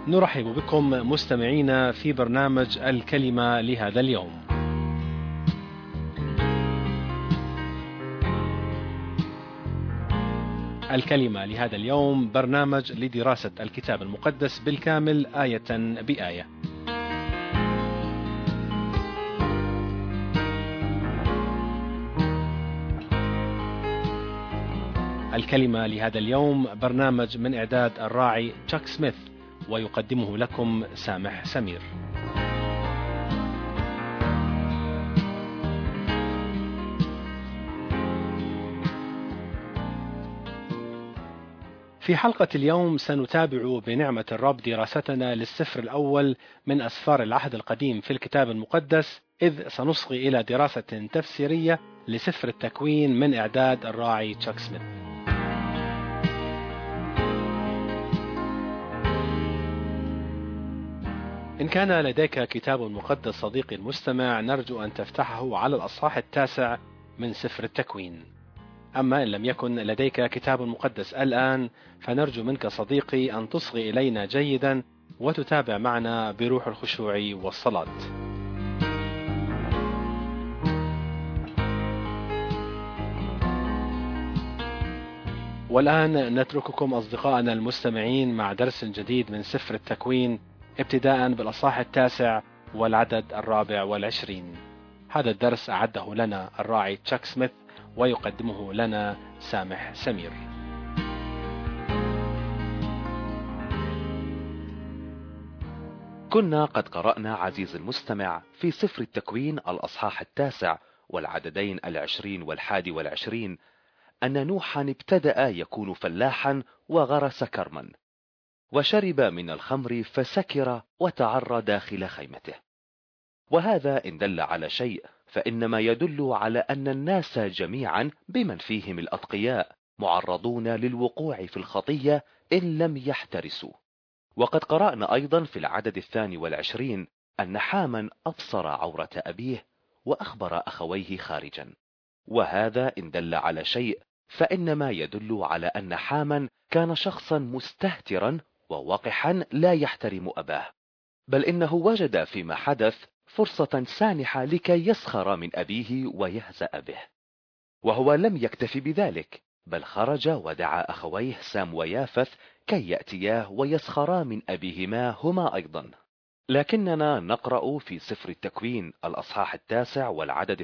نرحب بكم مستمعينا في برنامج الكلمة لهذا اليوم. الكلمة لهذا اليوم برنامج لدراسة الكتاب المقدس بالكامل آية بآية. الكلمة لهذا اليوم برنامج من إعداد الراعي تشاك سميث، ويقدمه لكم سامح سمير. في حلقة اليوم سنتابع بنعمة الرب دراستنا للسفر الأول من أسفار العهد القديم في الكتاب المقدس، إذ سنصغي إلى دراسة تفسيرية لسفر التكوين من إعداد الراعي تشاك سميث. إن كان لديك كتاب مقدس صديقي المستمع، نرجو أن تفتحه على الأصحاح 9 من سفر التكوين. أما إن لم يكن لديك كتاب مقدس الآن، فنرجو منك صديقي أن تصغي إلينا جيدا وتتابع معنا بروح الخشوع والصلاة. والآن نترككم أصدقائنا المستمعين مع درس جديد من سفر التكوين، ابتداء بالأصحاح 9 والعدد 24. هذا الدرس أعده لنا الراعي تشاك سميث، ويقدمه لنا سامح سمير. كنا قد قرأنا عزيز المستمع في سفر التكوين الأصحاح 9 والعددين 20 و21 أن نوحا ابتدأ يكون فلاحا وغرس كرما، وشرب من الخمر فسكر وتعرى داخل خيمته. وهذا إن دل على شيء فإنما يدل على أن الناس جميعا بمن فيهم الأتقياء معرضون للوقوع في الخطية إن لم يحترسوا. وقد قرأنا أيضا في العدد 22 أن حاما أبصر عورة أبيه وأخبر أخويه خارجا، وهذا إن دل على شيء فإنما يدل على أن حاما كان شخصا مستهترا ووقحا لا يحترم أباه، بل إنه وجد فيما حدث فرصة سانحة لكي يسخر من أبيه ويهزأ به. وهو لم يكتف بذلك، بل خرج ودعا أخويه سام ويافث كي يأتياه ويسخرا من أبيهما هما أيضا. لكننا نقرأ في سفر التكوين الأصحاح 9 والعدد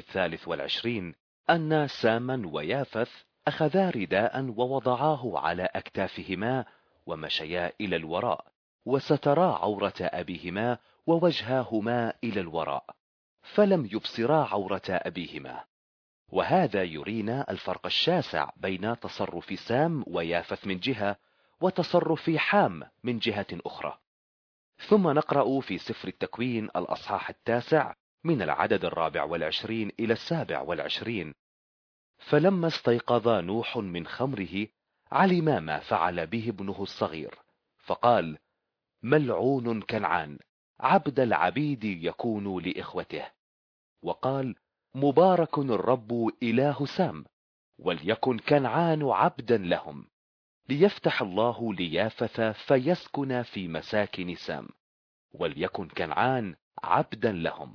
23 أن ساما ويافث أخذا رداء ووضعاه على أكتافهما ومشيا إلى الوراء، وسترا عورة أبيهما ووجهاهما إلى الوراء، فلم يبصرا عورة أبيهما. وهذا يرينا الفرق الشاسع بين تصرف سام ويافث من جهة وتصرف حام من جهة أخرى. ثم نقرأ في سفر التكوين الأصحاح 9 من العدد 24 إلى 27: فلما استيقظ نوح من خمره علم ما فعل به ابنه الصغير، فقال: ملعون كنعان عبد العبيد يكون لإخوته. وقال: مبارك الرب إله سام، وليكن كنعان عبدا لهم، ليفتح الله ليافث فيسكن في مساكن سام، وليكن كنعان عبدا لهم.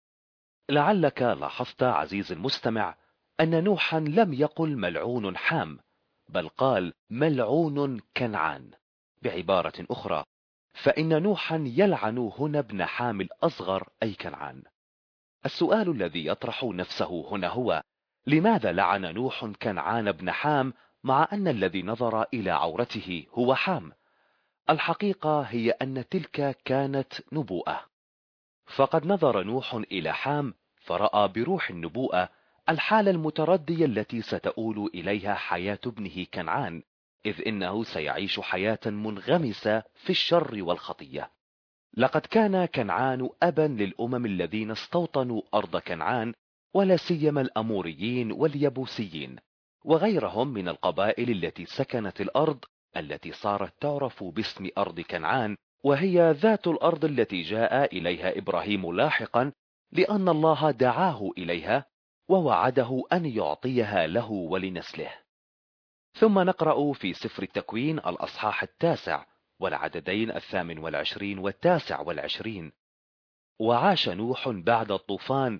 لعلك لاحظت عزيز المستمع أن نوحا لم يقل ملعون حام، بل قال ملعون كنعان. بعبارة أخرى، فإن نوحا يلعن هنا ابن حام الأصغر أي كنعان. السؤال الذي يطرح نفسه هنا هو: لماذا لعن نوح كنعان ابن حام مع أن الذي نظر إلى عورته هو حام؟ الحقيقة هي أن تلك كانت نبوءة، فقد نظر نوح إلى حام فرأى بروح النبوءة الحالة المتردية التي ستؤول إليها حياة ابنه كنعان، إذ إنه سيعيش حياة منغمسة في الشر والخطية. لقد كان كنعان أبا للأمم الذين استوطنوا أرض كنعان، ولا سيما الأموريين واليبوسيين وغيرهم من القبائل التي سكنت الأرض التي صارت تعرف باسم أرض كنعان، وهي ذات الأرض التي جاء إليها إبراهيم لاحقا، لأن الله دعاه إليها ووعده أن يعطيها له ولنسله. ثم نقرأ في سفر التكوين الأصحاح 9 والعددين 28 و29. وعاش نوح بعد الطوفان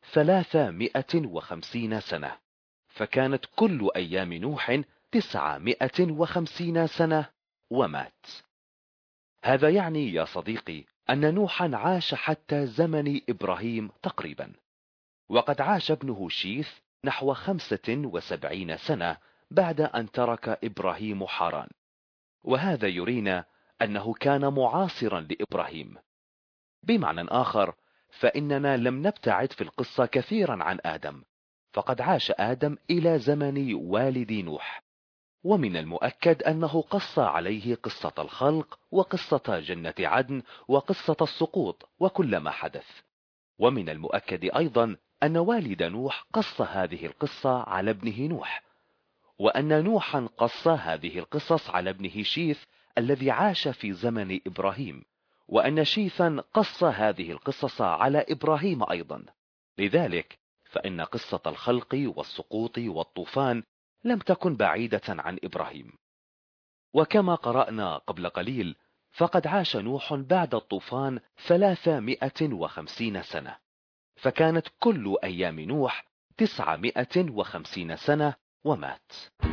350 سنة، فكانت كل أيام نوح 950 سنة ومات. هذا يعني يا صديقي أن نوحا عاش حتى زمن إبراهيم تقريبا، وقد عاش ابنه شيث نحو 75 سنة بعد أن ترك إبراهيم حاران، وهذا يرينا أنه كان معاصرا لإبراهيم. بمعنى آخر، فإننا لم نبتعد في القصة كثيرا عن آدم، فقد عاش آدم إلى زمن والد نوح، ومن المؤكد أنه قص عليه قصة الخلق وقصة جنة عدن وقصة السقوط وكل ما حدث. ومن المؤكد أيضا أن والد نوح قص هذه القصة على ابنه نوح، وأن نوحا قص هذه القصص على ابنه شيث الذي عاش في زمن إبراهيم، وأن شيثا قص هذه القصص على إبراهيم أيضا. لذلك فإن قصة الخلق والسقوط والطوفان لم تكن بعيدة عن إبراهيم. وكما قرأنا قبل قليل، فقد عاش نوح بعد الطوفان 350 سنة، فكانت كل أيام نوح 950 سنة ومات.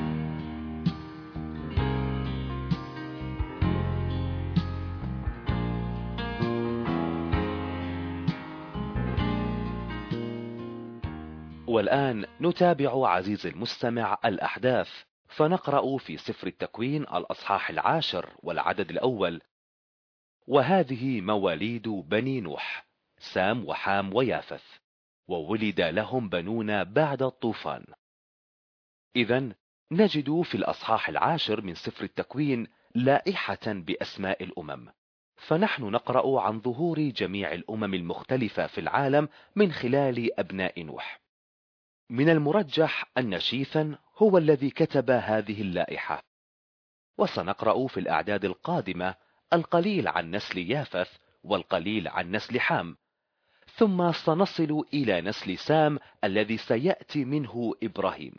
والآن نتابع عزيزي المستمع الأحداث، فنقرأ في سفر التكوين الأصحاح 10 والعدد الأول: وهذه مواليد بني نوح، سام وحام ويافث، وولد لهم بنون بعد الطوفان. إذن نجد في الأصحاح 10 من سفر التكوين لائحة بأسماء الأمم، فنحن نقرأ عن ظهور جميع الأمم المختلفة في العالم من خلال أبناء نوح. من المرجح أن شيثا هو الذي كتب هذه اللائحة، وسنقرأ في الأعداد القادمة القليل عن نسل يافث والقليل عن نسل حام، ثم سنصل إلى نسل سام الذي سيأتي منه إبراهيم.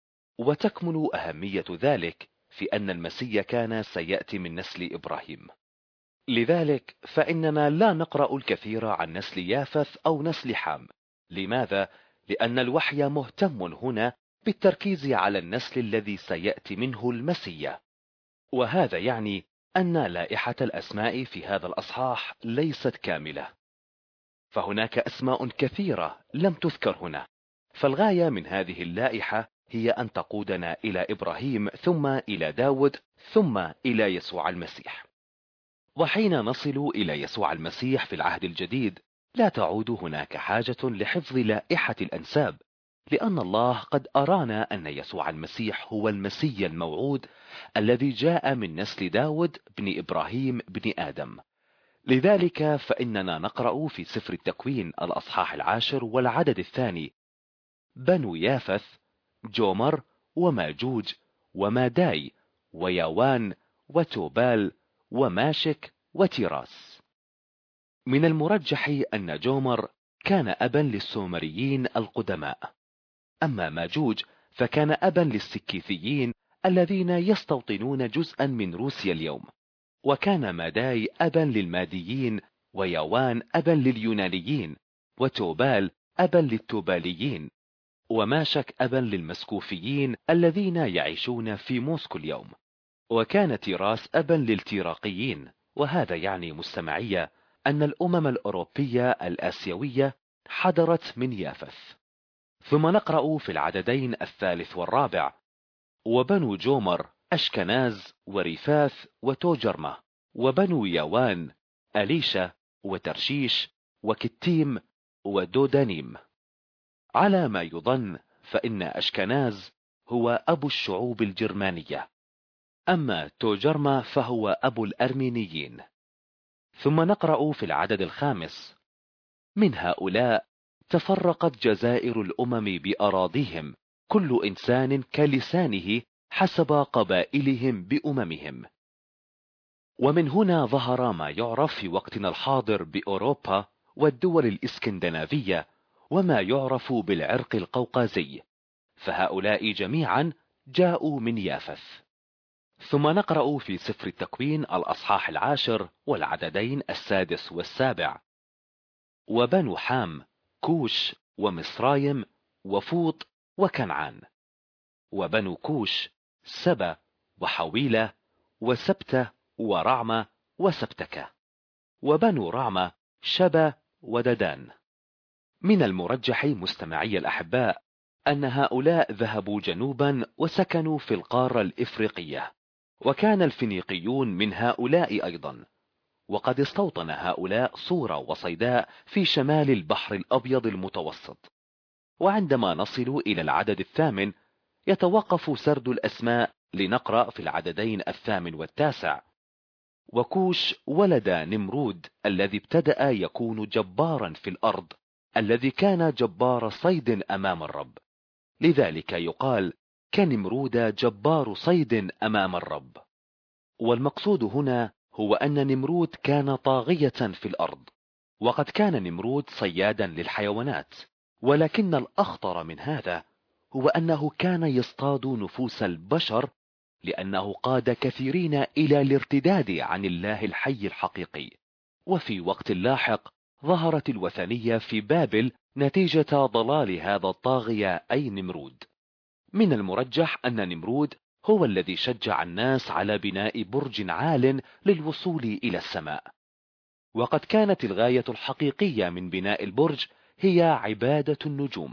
وتكمن أهمية ذلك في أن المسيح كان سيأتي من نسل إبراهيم. لذلك فإننا لا نقرأ الكثير عن نسل يافث أو نسل حام. لماذا؟ لأن الوحي مهتم هنا بالتركيز على النسل الذي سيأتي منه المسيح، وهذا يعني أن لائحة الأسماء في هذا الأصحاح ليست كاملة، فهناك أسماء كثيرة لم تذكر هنا، فالغاية من هذه اللائحة هي أن تقودنا إلى إبراهيم ثم إلى داود ثم إلى يسوع المسيح. وحين نصل إلى يسوع المسيح في العهد الجديد لا تعود هناك حاجة لحفظ لائحة الأنساب، لأن الله قد أرانا أن يسوع المسيح هو المسيح الموعود الذي جاء من نسل داود بن إبراهيم بن آدم. لذلك فإننا نقرأ في سفر التكوين الأصحاح 10 والعدد الثاني: بنو يافث جومر وماجوج وماداي وياوان وتوبال وماشك وتيراس. من المرجح أن جومر كان أبا للسومريين القدماء، أما ماجوج فكان أبا للسكيثيين الذين يستوطنون جزءا من روسيا اليوم، وكان ماداي أبا للماديين، وياوان أبا لليونانيين، وتوبال أبا للتوباليين، وماشك أبا للمسكوفيين الذين يعيشون في موسكو اليوم، وكان تيراس أبا للتيراقيين. وهذا يعني مستمعية أن الأمم الأوروبية الآسيوية حضرت من يافث. ثم نقرأ في العددين الثالث والرابع: وبنو جومر أشكناز وريفاث وتوجرمة، وبنو ياوان أليشا وترشيش وكتيم ودودانيم. على ما يظن فإن أشكناز هو أبو الشعوب الجرمانية، أما توجرمة فهو أبو الأرمينيين. ثم نقرأ في العدد الخامس: من هؤلاء تفرقت جزائر الأمم بأراضيهم، كل إنسان كلسانه حسب قبائلهم بأممهم. ومن هنا ظهر ما يعرف في وقتنا الحاضر بأوروبا والدول الإسكندنافية، وما يعرف بالعرق القوقازي، فهؤلاء جميعا جاءوا من يافث. ثم نقرأ في سفر التكوين الأصحاح 10 والعددين 6 و7. وبنو حام كوش ومصرايم وفوط وكنعان. وبنو كوش سبا وحويلة وسبتة ورعمة وسبتكة. وبنو رعمة شبا وددان. من المرجح مستمعي الأحباء أن هؤلاء ذهبوا جنوبا وسكنوا في القارة الإفريقية، وكان الفينيقيون من هؤلاء أيضا، وقد استوطن هؤلاء صورة وصيداء في شمال البحر الأبيض المتوسط. وعندما نصل إلى العدد 8 يتوقف سرد الأسماء لنقرأ في العددين 8 و9. وكوش ولد نمرود الذي ابتدأ يكون جبارا في الأرض، الذي كان جبار صيد أمام الرب، لذلك يقال كنمرود جبار صيد أمام الرب. والمقصود هنا هو أن نمرود كان طاغية في الأرض، وقد كان نمرود صيادا للحيوانات، ولكن الأخطر من هذا هو أنه كان يصطاد نفوس البشر، لأنه قاد كثيرين إلى الارتداد عن الله الحي الحقيقي. وفي وقت لاحق ظهرت الوثنية في بابل نتيجة ضلال هذا الطاغية أي نمرود. من المرجح أن نمرود هو الذي شجع الناس على بناء برج عال للوصول إلى السماء، وقد كانت الغاية الحقيقية من بناء البرج هي عبادة النجوم،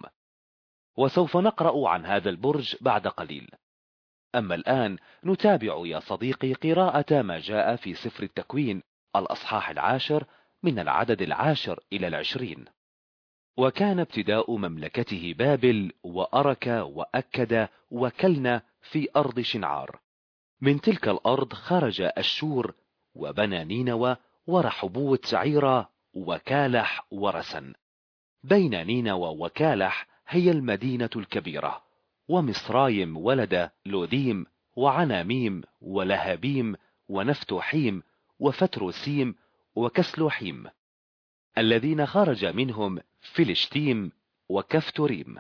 وسوف نقرأ عن هذا البرج بعد قليل. أما الآن نتابع يا صديقي قراءة ما جاء في سفر التكوين الأصحاح 10 من العدد 10 إلى 20. وكان ابتداء مملكته بابل وأرك وأكد وكلنا في أرض شنعار. من تلك الأرض خرج أشور وبنى نينوى ورحبوت عيرة وكالح ورسن. بين نينوى وكالح هي المدينة الكبيرة. ومصرايم ولد لوذيم وعناميم ولهابيم ونفتوحيم وفتروسيم وكسلوحيم، الذين خرج منهم فلشتيم وكفتوريم.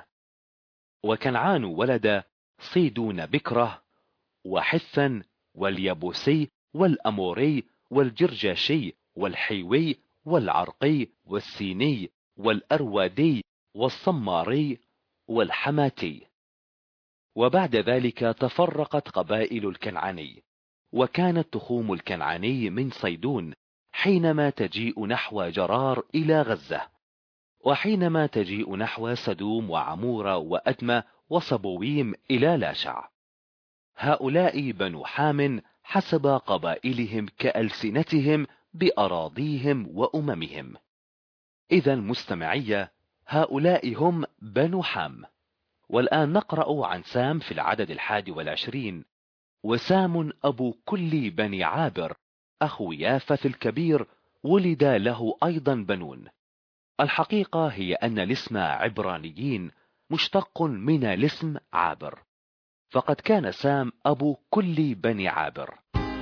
وكنعان ولد صيدون بكره وحثا واليبوسي والأموري والجرجاشي والحيوي والعرقي والسيني والأروادي والصماري والحماتي. وبعد ذلك تفرقت قبائل الكنعاني، وكانت تخوم الكنعاني من صيدون حينما تجيء نحو جرار إلى غزة، وحينما تجيء نحو سدوم وعمورة وأدمة وصبويم إلى لاشع. هؤلاء بنو حام حسب قبائلهم كألسنتهم بأراضيهم وأممهم. إذا مستمعية، هؤلاء هم بنو حام. والآن نقرأ عن سام في العدد 21. وسام أبو كل بني عابر أخو يافث الكبير، ولد له أيضا بنون. الحقيقة هي أن الاسم عبرانيين مشتق من الاسم عابر، فقد كان سام أبو كل بني عابر.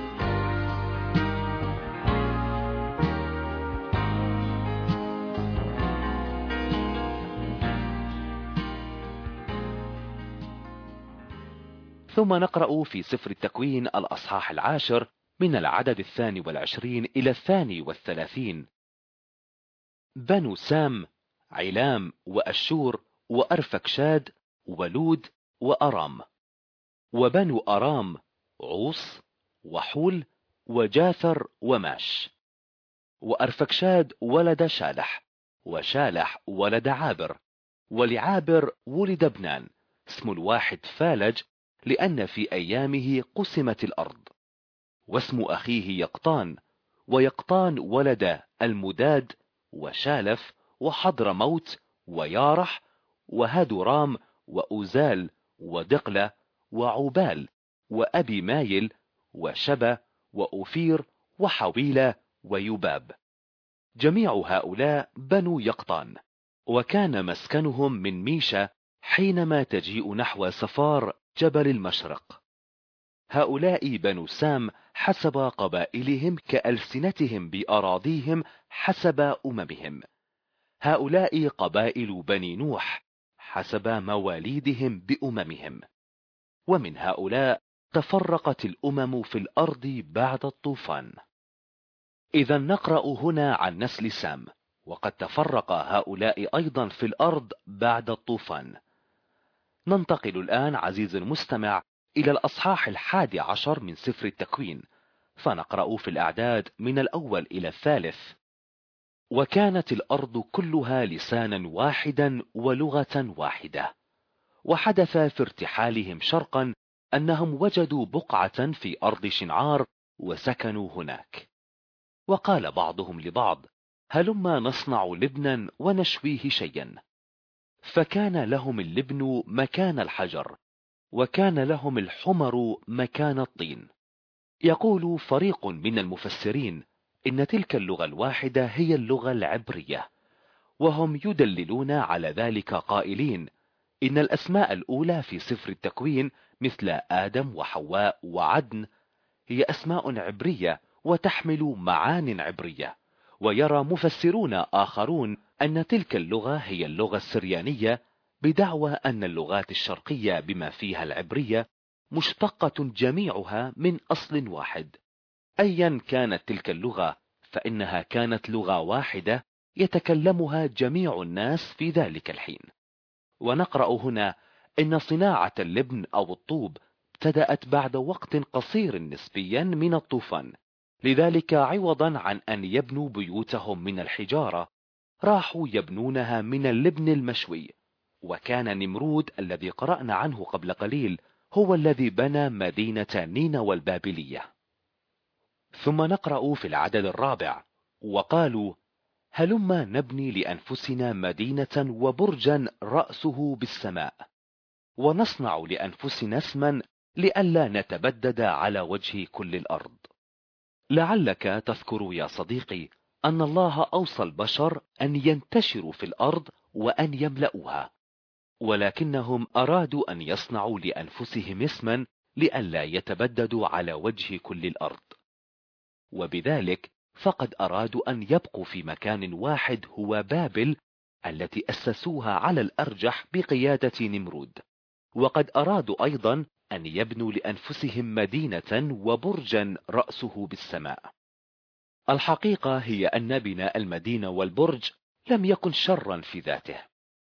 ثم نقرأ في سفر التكوين الأصحاح 10 من العدد 22 إلى 32. بنو سام علام وأشور وأرفكشاد ولود وأرام. وبنو أرام عوص وحول وجاثر وماش. وأرفكشاد ولد شالح، وشالح ولد عابر، ولعابر ولد ابنان اسم الواحد فالج، لأن في أيامه قسمت الأرض. واسم أخيه يقطان، ويقطان ولد المداد وشالف وحضر موت ويارح وهدرام وأوزال ودقلة وعبال وأبي مايل وشبا وأوفير وحويلة ويباب. جميع هؤلاء بنو يقطان، وكان مسكنهم من ميشا حينما تجيء نحو سفار جبل المشرق. هؤلاء بنو سام حسب قبائلهم كألسنتهم بأراضيهم حسب أممهم. هؤلاء قبائل بني نوح حسب مواليدهم بأممهم. ومن هؤلاء تفرقت الأمم في الأرض بعد الطوفان. إذا نقرأ هنا عن نسل سام، وقد تفرق هؤلاء أيضا في الأرض بعد الطوفان. ننتقل الآن عزيزي المستمع إلى الأصحاح 11 من سفر التكوين، فنقرأ في الأعداد من الأول إلى الثالث. وكانت الأرض كلها لسانا واحدا ولغة واحدة. وحدث في ارتحالهم شرقا أنهم وجدوا بقعة في أرض شنعار وسكنوا هناك. وقال بعضهم لبعض: هلما نصنع لبنا ونشويه شيئا. فكان لهم اللبن مكان الحجر، وكان لهم الحمر مكان الطين. يقول فريق من المفسرين إن تلك اللغة الواحدة هي اللغة العبرية، وهم يدللون على ذلك قائلين إن الأسماء الأولى في سفر التكوين مثل آدم وحواء وعدن هي أسماء عبرية وتحمل معان عبرية. ويرى مفسرون آخرون أن تلك اللغة هي اللغة السريانية، بدعوى أن اللغات الشرقية بما فيها العبرية مشتقة جميعها من أصل واحد. أيا كانت تلك اللغة فإنها كانت لغة واحدة يتكلمها جميع الناس في ذلك الحين. ونقرأ هنا إن صناعة اللبن أو الطوب ابتدأت بعد وقت قصير نسبيا من الطوفان، لذلك عوضا عن أن يبنوا بيوتهم من الحجارة راحوا يبنونها من اللبن المشوي. وكان نمرود الذي قرأنا عنه قبل قليل هو الذي بنى مدينة نينوى البابلية. ثم نقرأ في العدد الرابع: وقالوا: هلما نبني لأنفسنا مدينة وبرجا رأسه بالسماء، ونصنع لأنفسنا اسما لئلا نتبدد على وجه كل الأرض. لعلك تذكر يا صديقي أن الله أوصى البشر أن ينتشروا في الأرض وأن يملؤوها، ولكنهم أرادوا أن يصنعوا لأنفسهم اسما لئلا يتبددوا على وجه كل الأرض. وبذلك فقد أرادوا أن يبقوا في مكان واحد هو بابل التي أسسوها على الأرجح بقيادة نمرود. وقد أرادوا أيضا أن يبنوا لأنفسهم مدينة وبرجا رأسه بالسماء. الحقيقة هي أن بناء المدينة والبرج لم يكن شرا في ذاته،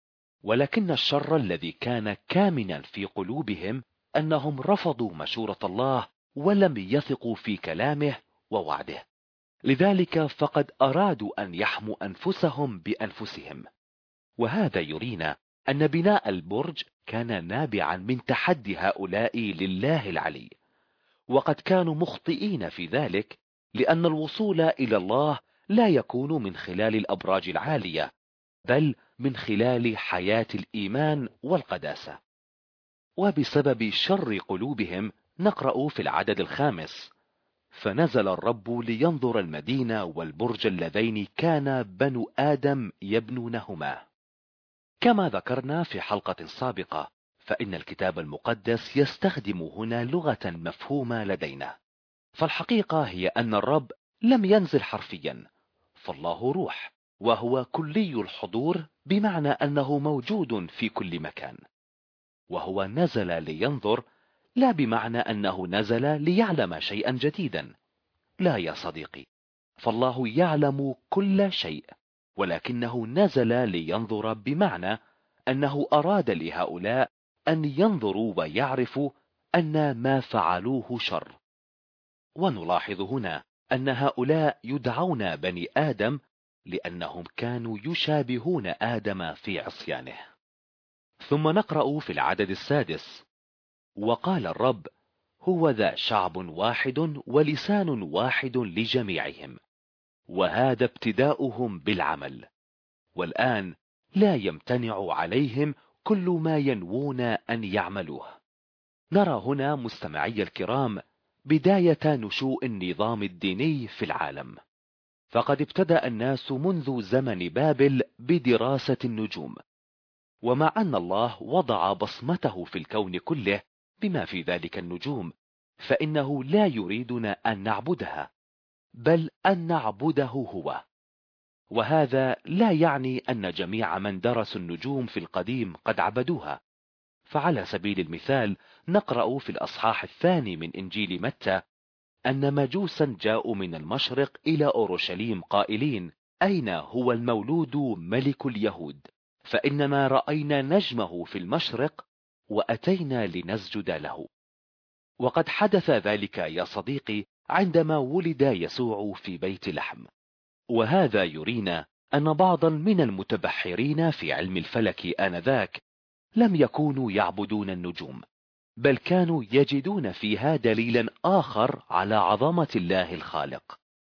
ولكن الشر الذي كان كامنا في قلوبهم أنهم رفضوا مشورة الله ولم يثقوا في كلامه ووعده. لذلك فقد أرادوا أن يحموا أنفسهم بأنفسهم. وهذا يرينا أن بناء البرج كان نابعا من تحدي هؤلاء لله العلي، وقد كانوا مخطئين في ذلك، لأن الوصول إلى الله لا يكون من خلال الأبراج العالية، بل من خلال حياة الإيمان والقداسة. وبسبب شر قلوبهم نقرأ في العدد الخامس: فنزل الرب لينظر المدينة والبرج اللذين كان بنو آدم يبنونهما. كما ذكرنا في حلقة سابقة، فإن الكتاب المقدس يستخدم هنا لغة مفهومة لدينا، فالحقيقة هي أن الرب لم ينزل حرفيا، فالله روح وهو كلي الحضور، بمعنى أنه موجود في كل مكان. وهو نزل لينظر لا بمعنى أنه نزل ليعلم شيئا جديدا، لا يا صديقي، فالله يعلم كل شيء، ولكنه نزل لينظر بمعنى أنه أراد لهؤلاء أن ينظروا ويعرفوا أن ما فعلوه شر. ونلاحظ هنا أن هؤلاء يدعون بني آدم لأنهم كانوا يشابهون آدم في عصيانه. ثم نقرأ في العدد السادس: وقال الرب: هو ذا شعب واحد ولسان واحد لجميعهم، وهذا ابتداؤهم بالعمل، والآن لا يمتنع عليهم كل ما ينوون أن يعملوه. نرى هنا مستمعي الكرام بداية نشوء النظام الديني في العالم، فقد ابتدأ الناس منذ زمن بابل بدراسة النجوم، ومع أن الله وضع بصمته في الكون كله بما في ذلك النجوم، فإنه لا يريدنا أن نعبدها، بل أن نعبده هو. وهذا لا يعني أن جميع من درسوا النجوم في القديم قد عبدوها، فعلى سبيل المثال نقرأ في الأصحاح 2 من إنجيل متى أن مجوسا جاءوا من المشرق إلى أورشليم قائلين: أين هو المولود ملك اليهود؟ فإننا رأينا نجمه في المشرق وأتينا لنسجد له. وقد حدث ذلك يا صديقي عندما ولد يسوع في بيت لحم. وهذا يرينا أن بعضا من المتبحرين في علم الفلك آنذاك لم يكونوا يعبدون النجوم، بل كانوا يجدون فيها دليلا آخر على عظمة الله الخالق.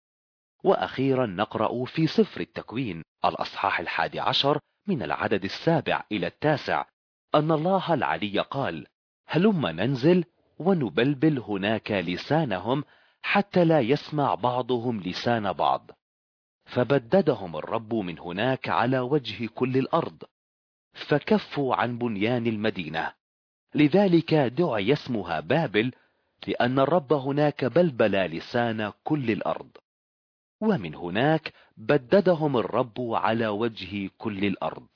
وأخيرا نقرأ في سفر التكوين الأصحاح 11 من العدد 7 إلى 9 أن الله العلي قال: هلم ننزل ونبلبل هناك لسانهم حتى لا يسمع بعضهم لسان بعض. فبددهم الرب من هناك على وجه كل الأرض، فكفوا عن بنيان المدينة. لذلك دعي اسمها بابل، لأن الرب هناك بلبل لسان كل الأرض. ومن هناك بددهم الرب على وجه كل الأرض.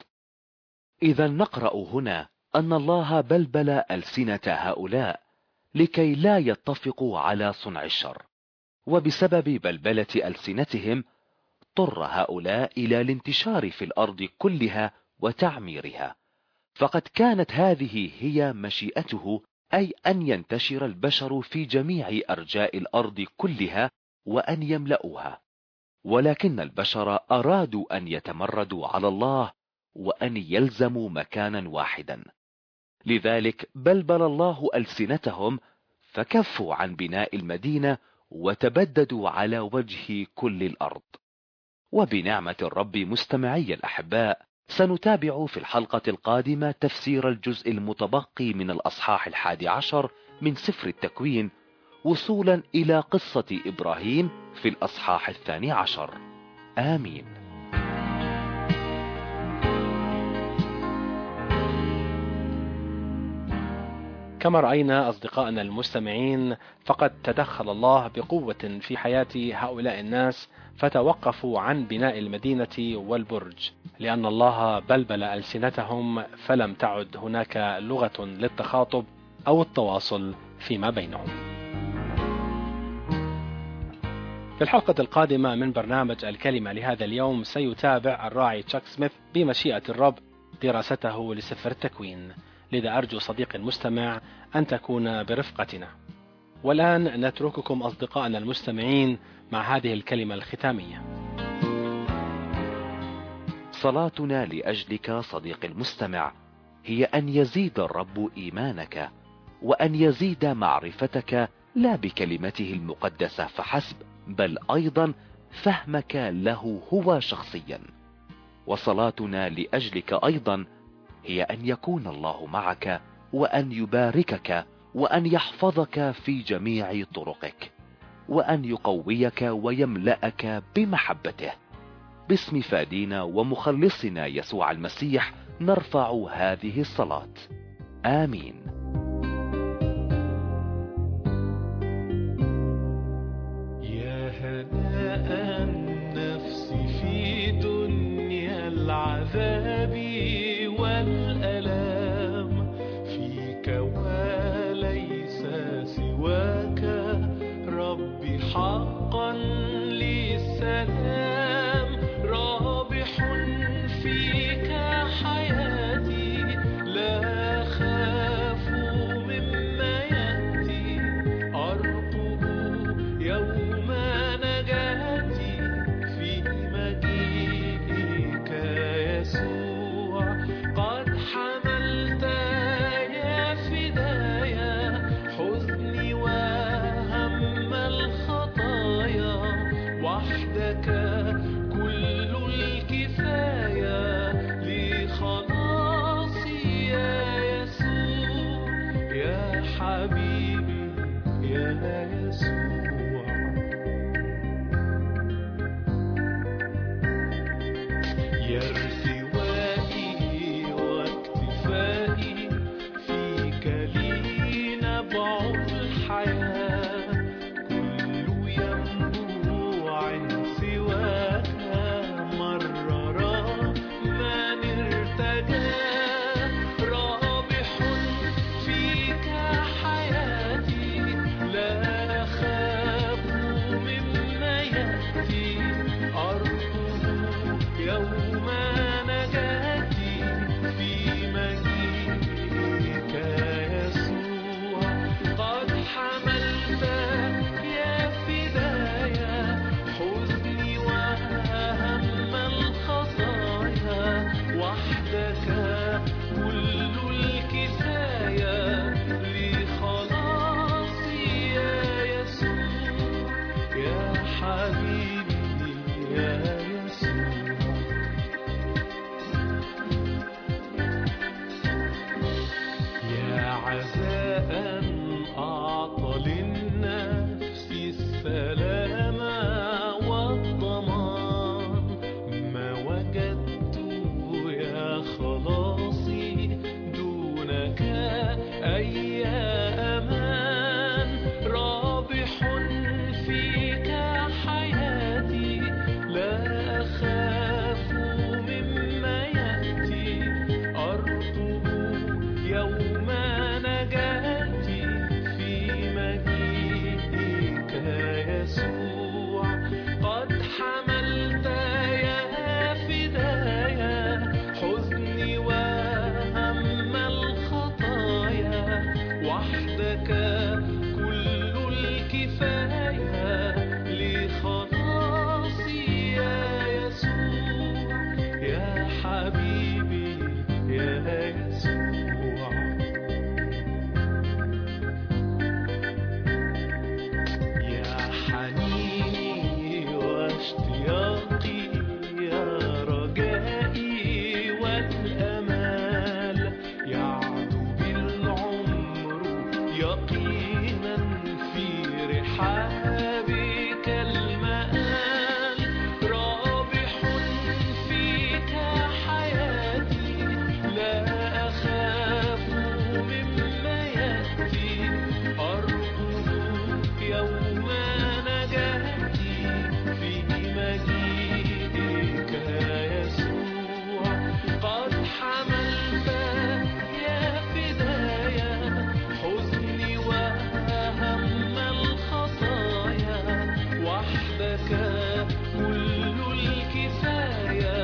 إذا نقرأ هنا أن الله بلبل ألسنة هؤلاء لكي لا يتفقوا على صنع الشر، وبسبب بلبلة ألسنتهم اضطر هؤلاء إلى الانتشار في الأرض كلها وتعميرها. فقد كانت هذه هي مشيئته، أي أن ينتشر البشر في جميع أرجاء الأرض كلها وأن يملؤوها. ولكن البشر أرادوا أن يتمردوا على الله وأن يلزموا مكانا واحدا. لذلك بلبل الله ألسنتهم، فكفوا عن بناء المدينة وتبددوا على وجه كل الأرض. وبنعمة الرب مستمعي الأحباء، سنتابع في الحلقة القادمة تفسير الجزء المتبقي من الأصحاح 11 من سفر التكوين، وصولا إلى قصة إبراهيم في الأصحاح 12. آمين. كما رأينا أصدقائنا المستمعين، فقد تدخل الله بقوة في حياة هؤلاء الناس، فتوقفوا عن بناء المدينة والبرج، لأن الله بلبل ألسنتهم، فلم تعد هناك لغة للتخاطب أو التواصل فيما بينهم. في الحلقة القادمة من برنامج الكلمة لهذا اليوم سيتابع الراعي تشاك سميث بمشيئة الرب دراسته لسفر التكوين، لذا أرجو صديقي المستمع أن تكون برفقتنا. والآن نترككم أصدقائنا المستمعين مع هذه الكلمة الختامية. صلاتنا لأجلك صديقي المستمع هي أن يزيد الرب إيمانك، وأن يزيد معرفتك لا بكلمته المقدسة فحسب، بل أيضا فهمك له هو شخصيا. وصلاتنا لأجلك أيضا هي أن يكون الله معك، وأن يباركك، وأن يحفظك في جميع طرقك، وأن يقويك ويملأك بمحبته. باسم فادينا ومخلصنا يسوع المسيح نرفع هذه الصلاة. آمين. يا هناء النفس في دنيا العذاب والألام، فيك وليس سواك ربي حقا للسلام. رابح فيك حياتي، لا خاف مما يأتي، أرقب يوم نجاتي في مجيئك يسوع. قد حمل وحدك كل الكفاية لخلاصي يا يسوع يا حبيبي يا يسوع. يا عزاء أعطى للنفس السلامة والضمان، ما وجدت يا خلاصي دونك أي أمان. رابح فيك حياتي لا أخاف مما يأتي، أرقب يوم نجاتي في مجيئك يسوع. قد حملت يا فدايا حزني وهم الخطايا، وحدك كل الكفاية لخلاصي يا يسوع يا حبيبي يا يسوع. يا حنيني واشتياقي يا رجائي والأمال، يعلو بالعمر يقينا في رحابك المآل. رابح فيك حياتي لا أخاف مما يأتي، أرقب يوم نجاتي في مجيئك يسوع. قد حملت يا فدايا حزني وهم الخطايا، وحدك كل الكفاية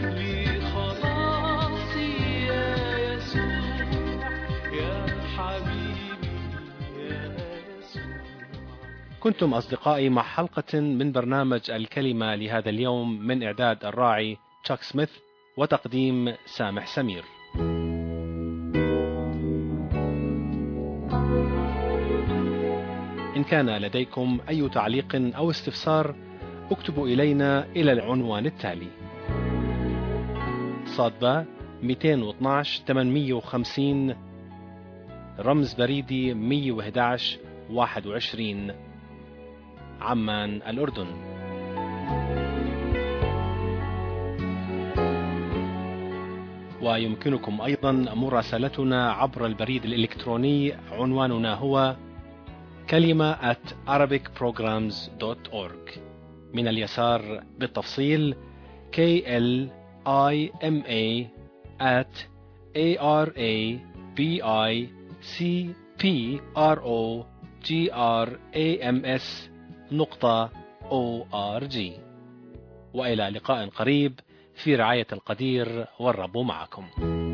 لخلاصي يا يسوع يا حبيبي يا يسوع. كنتم أصدقائي مع حلقة من برنامج الكلمة لهذا اليوم، من إعداد الراعي تشاك سميث وتقديم سامح سمير. إن كان لديكم أي تعليق أو استفسار اكتبوا إلينا إلى العنوان التالي: صادبة 212 850 رمز بريدي 111 21 عمان الأردن. ويمكنكم أيضا مراسلتنا عبر البريد الإلكتروني، عنواننا هو kalima@arabicprograms.org. من اليسار بالتفصيل KLIMA@arabicprograms.org. وإلى لقاء قريب في رعاية القدير، والرب معكم.